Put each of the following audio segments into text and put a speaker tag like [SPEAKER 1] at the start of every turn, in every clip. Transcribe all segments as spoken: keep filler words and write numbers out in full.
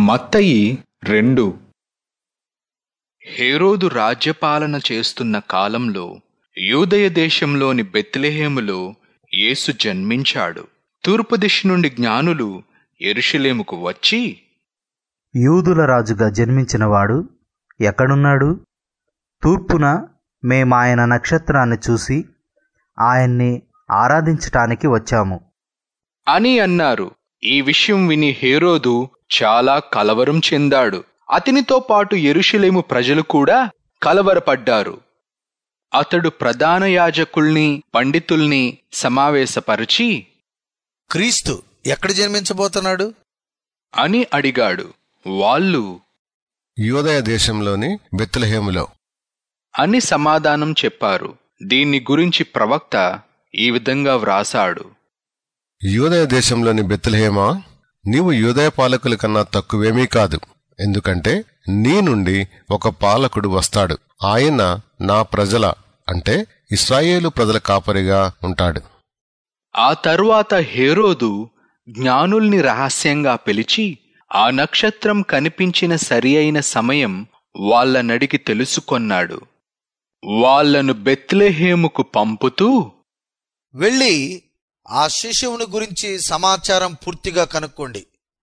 [SPEAKER 1] మత్తయి రెండు. హేరోదు రాజ్యపాలన చేస్తున్న కాలంలో యూదయ దేశంలోని బెత్లెహేములో యేసు జన్మించాడు. తూర్పు దిశ నుండి జ్ఞానులు యెరూషలేముకు వచ్చి,
[SPEAKER 2] యూదుల రాజుగా జన్మించినవాడు ఎక్కడున్నాడు? తూర్పున మేమాయన నక్షత్రాన్ని చూసి ఆయన్ని ఆరాధించటానికి వచ్చాము
[SPEAKER 1] అని అన్నారు. ఈ విషయం విని హేరోదు చాలా కలవరం చెందాడు. అతనితో పాటు యెరూషలేము ప్రజలు కూడా కలవరపడ్డారు. అతడు ప్రధాన యాజకుల్ని, పండితుల్ని సమావేశపరిచి,
[SPEAKER 3] క్రీస్తు ఎక్కడ జన్మించబోతున్నాడు
[SPEAKER 1] అని అడిగాడు. వాళ్ళు,
[SPEAKER 4] యూదయ దేశంలోని బెత్లెహేములో
[SPEAKER 1] అని సమాధానం చెప్పారు. దీన్ని గురించి ప్రవక్త ఈ విధంగా వ్రాసాడు:
[SPEAKER 4] యూదయ దేశంలోని బెత్లెహేమా, నీవు యూదయ పాలకుల కన్నా తక్కువేమీ కాదు. ఎందుకంటే నీ నుండి ఒక పాలకుడు వస్తాడు. ఆయన నా ప్రజల అంటే ఇశ్రాయేలు ప్రజల కాపరిగా ఉంటాడు.
[SPEAKER 1] ఆ తరువాత హేరోదు జ్ఞానుల్ని రహస్యంగా పిలిచి ఆ నక్షత్రం కనిపించిన సరి అయిన సమయం వాళ్ళనడిగి తెలుసుకొన్నాడు. వాళ్లను బెత్లెహేముకు పంపుతూ,
[SPEAKER 3] వెళ్ళి ఆ శిశువును గురించి సమాచారం పూర్తిగా కనుక్కోండి.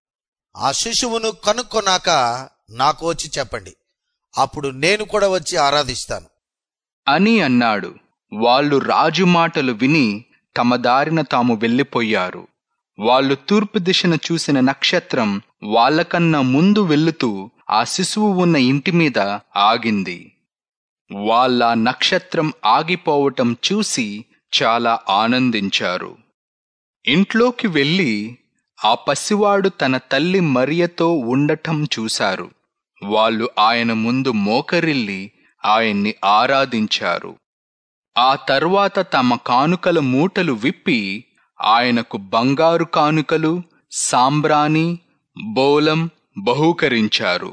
[SPEAKER 3] ఆ శిశువును కనుక్కొన్నాక నాకు వచ్చి చెప్పండి. అప్పుడు నేను కూడా వచ్చి ఆరాధిస్తాను
[SPEAKER 1] అని అన్నాడు. వాళ్ళు రాజు మాటలు విని తమ దారిన తాము వెళ్ళిపోయారు. వాళ్ళు తూర్పు దిశన చూసిన నక్షత్రం వాళ్ళకన్నా ముందు వెళుతూ ఆ శిశువు ఉన్న ఇంటి మీద ఆగింది. వాళ్ళ నక్షత్రం ఆగిపోవటం చూసి చాలా ఆనందించారు. ఇంట్లోకి వెళ్ళి ఆ పసివాడు తన తల్లి మరియతో ఉండటం చూశారు. వాళ్ళు ఆయన ముందు మోకరిల్లి ఆయన్ని ఆరాధించారు. ఆ తర్వాత తమ కానుకల మూటలు విప్పి ఆయనకు బంగారు కానుకలు, సాంబ్రాణి, బోలం బహూకరించారు.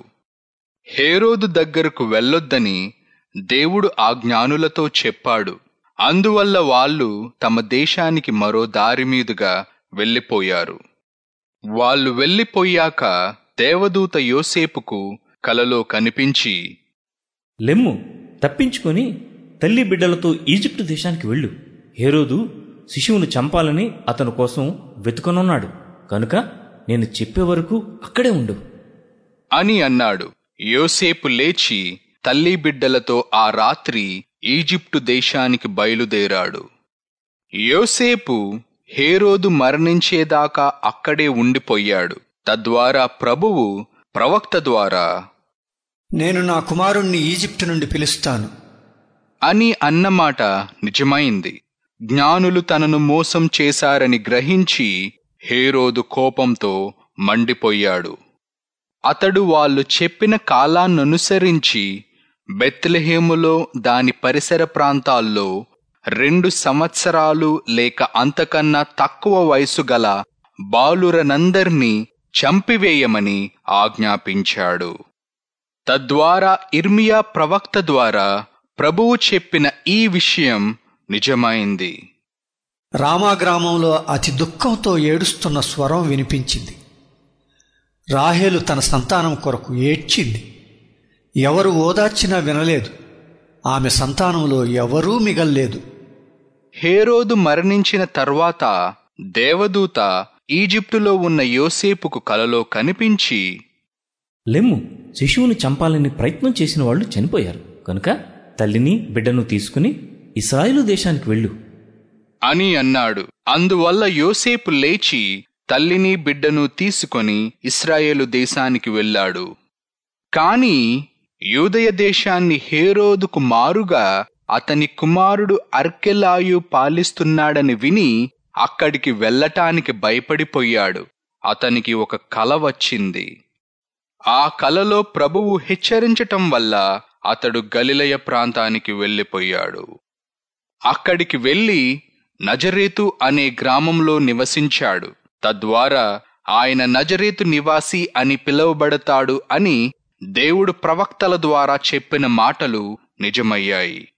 [SPEAKER 1] హేరోదు దగ్గరకు వెళ్ళొద్దని దేవుడు ఆ జ్ఞానులతో చెప్పాడు. అందువల్ల వాళ్ళు తమ దేశానికి మరో దారి మీదుగా వెళ్ళిపోయారు. వాళ్ళు వెళ్ళిపోయాక దేవదూత యోసేపుకు కలలో కనిపించి,
[SPEAKER 5] లెమ్ము, తప్పించుకొని తల్లి బిడ్డలతో ఈజిప్టు దేశానికి వెళ్ళు. హేరోదు శిశువును చంపాలని అతని కోసం వెతుకనున్నాడు కనుక నేను చెప్పే వరకు అక్కడే ఉండు
[SPEAKER 1] అని అన్నాడు. యోసేపు లేచి తల్లి బిడ్డలతో ఆ రాత్రి ఈజిప్టు దేశానికి బయలుదేరాడు. యోసేపు హేరోదు మరణించేదాకా అక్కడే ఉండిపోయాడు. తద్వారా ప్రభువు ప్రవక్త ద్వారా,
[SPEAKER 6] నేను నా కుమారుణ్ణి ఈజిప్టు నుండి పిలుస్తాను
[SPEAKER 1] అని అన్నమాట నిజమైంది. జ్ఞానులు తనను మోసం చేశారని గ్రహించి హేరోదు కోపంతో మండిపోయాడు. అతడు వాళ్ళు చెప్పిన కాలాన్ననుసరించి బెత్లెహేములో దాని పరిసర ప్రాంతాల్లో రెండు సంవత్సరాలు లేక అంతకన్నా తక్కువ వయసు గల బాలురనందర్నీ చంపివేయమని ఆజ్ఞాపించాడు. తద్వారా ఇర్మియా ప్రవక్త ద్వారా ప్రభువు చెప్పిన ఈ విషయం నిజమైంది.
[SPEAKER 6] రామా గ్రామంలో అతి దుఃఖంతో ఏడుస్తున్న స్వరం వినిపించింది. రాహేలు తన సంతానం కొరకు ఏడ్చింది. ఎవరు ఓదార్చినా వినలేదు. ఆమె సంతానంలో ఎవరూ మిగల్లేదు.
[SPEAKER 1] హేరోదు మరణించిన తర్వాత దేవదూత ఈజిప్టులో ఉన్న యోసేపుకు కలలో కనిపించి,
[SPEAKER 5] లెమ్ము, శిశువుని చంపాలని ప్రయత్నం చేసిన వాళ్ళు చనిపోయారు కనుక తల్లిని బిడ్డను తీసుకుని ఇశ్రాయేలు దేశానికి వెళ్ళు
[SPEAKER 1] అని అన్నాడు. అందువల్ల యోసేపు లేచి తల్లిని బిడ్డను తీసుకొని ఇశ్రాయేలు దేశానికి వెళ్ళాడు. కాని యూదయ దేశాన్ని హేరోదుకు మారుగా అతని కుమారుడు అర్కెలాయు పాలిస్తున్నాడని విని అక్కడికి వెళ్ళటానికి భయపడిపోయాడు. అతనికి ఒక కల వచ్చింది. ఆ కలలో ప్రభువు హెచ్చరించటం వల్ల అతడు గలిలయ ప్రాంతానికి వెళ్ళిపోయాడు. అక్కడికి వెళ్ళి నజరేతు అనే గ్రామంలో నివసించాడు. తద్వారా ఆయన నజరేతు నివాసి అని పిలువబడతాడు అని దేవుడు ప్రవక్తల ద్వారా చెప్పిన మాటలు నిజమయ్యాయి.